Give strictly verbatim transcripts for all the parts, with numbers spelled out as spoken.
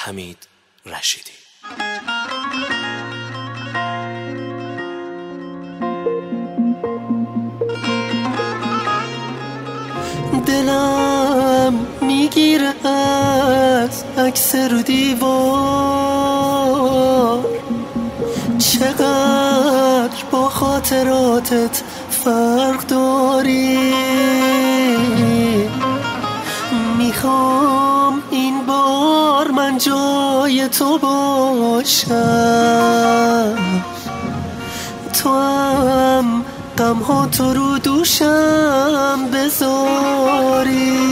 حمید رشیدی. دلم میگیره از عکس رو دیوار، چقدر با خاطراتت فرق داری. میخوام این بار من جای تو باشم، تو هم غم ها تو رو دوشم بذاری.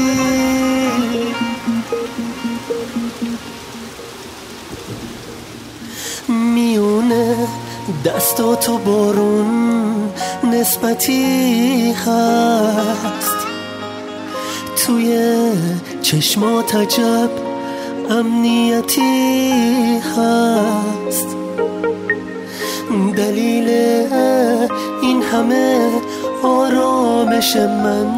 میونه دستاتو بارون نسبتی هست، توی چشمات عجب امنیتی هست. دلیل این همه آرامش من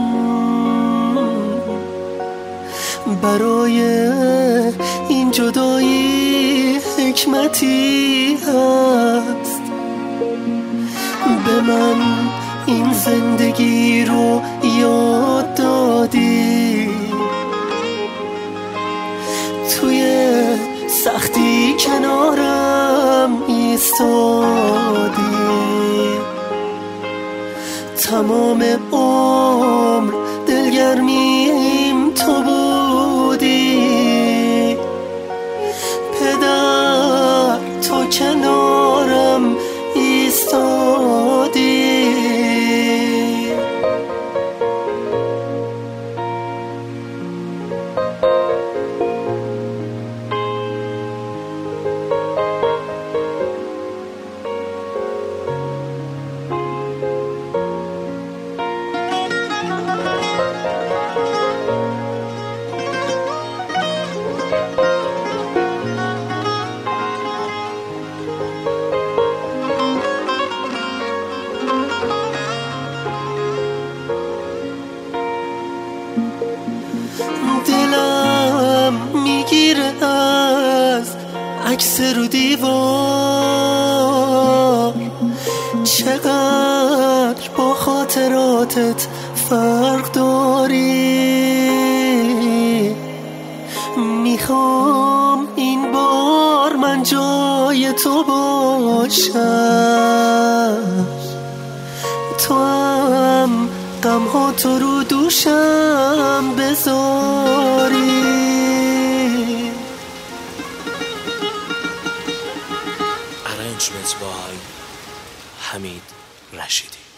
برای این جدایی حکمتی هست. به من این زندگی رو یاد دادی، توی سختی کنارم ایستادی. تمام عمر دلگرمیم تو بودی، پدر تو کنارم ایستادی. دلم میگیره از عکس رو دیوار، چقدر با خاطراتت فرق داری. میخوام این بار من جای تو باشم، تو هم غم ها تو رو دوشم بذاری. Arrangement by حمید رشیدی.